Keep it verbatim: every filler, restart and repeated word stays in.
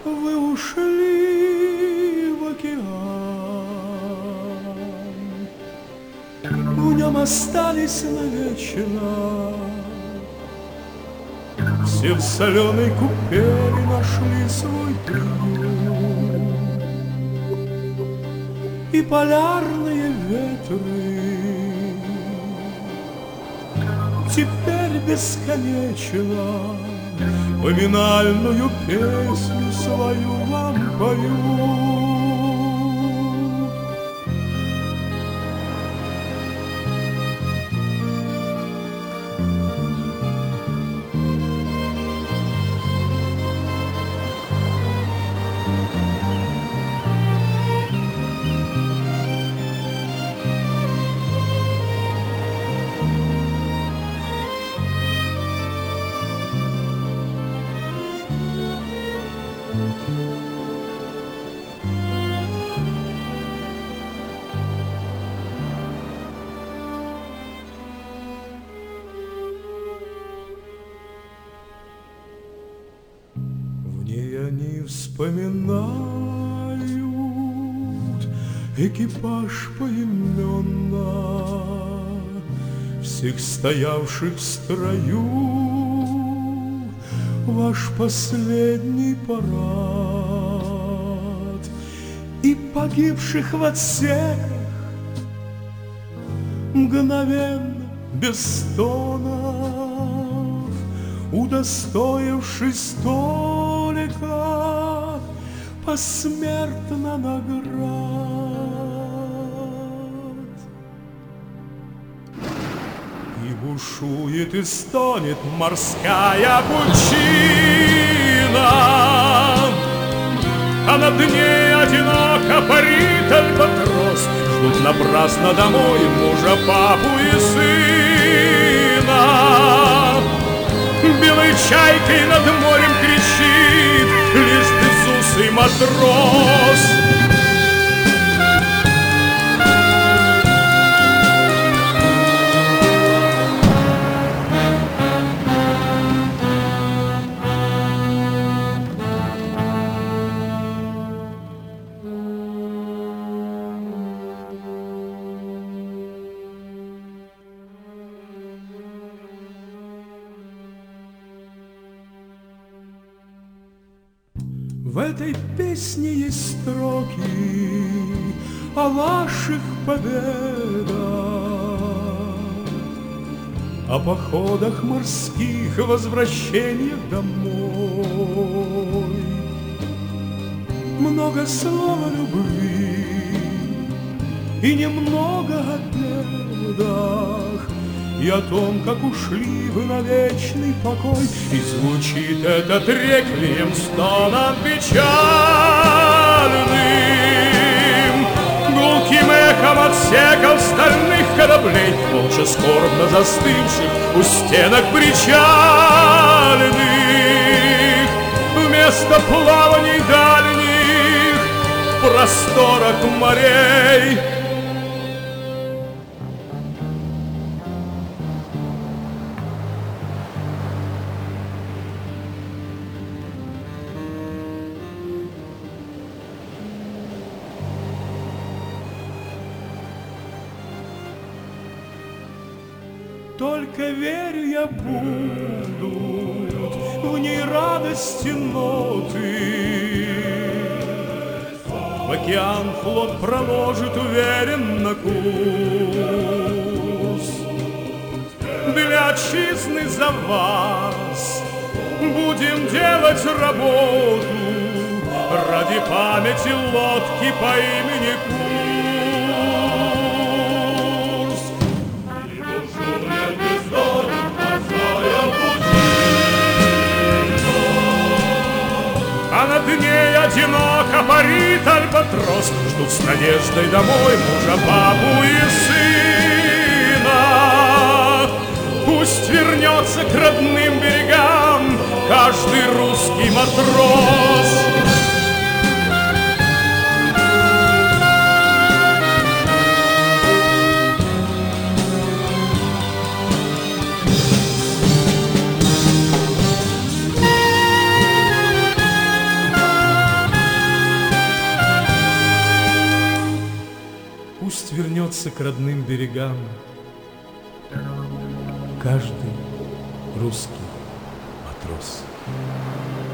вы ушли в океан, в нем остались навечно. Все в соленой купели нашли свой приют, и полярные ветры теперь бесконечно поминальную песню свою вам поют. Они вспоминают экипаж поименно, всех стоявших в строю, ваш последний парад, и погибших в отсеках мгновенно, без стонов, удостоившись столика посмертно наград. И бушует и стонет морская пучина, а на дне одиноко парит альбатрос. Ждут напрасно домой мужа, папу и сына. Белой чайкой над морем кричит лишь безусый матрос. В этой песне есть строки о ваших победах, о походах морских, возвращениях домой. Много слова любви и немного о бедах, и о том, как ушли вы на вечный покой. И звучит этот реквием стоном печальным, гулким эхом отсеков стальных кораблей, молча скорбно застывших у стенок причальных. Вместо плаваний дальних в просторах морей только верю я буду в ней радости ноты. В океан флот проложит уверенно курс. Для отчизны за вас будем делать работу ради памяти лодки по имени Курс. А на дне одиноко парит альбатрос. Ждут с надеждой домой мужа, папу и сына. Пусть вернется к родным берегам каждый русский матрос. вернется к родным берегам каждый русский матрос.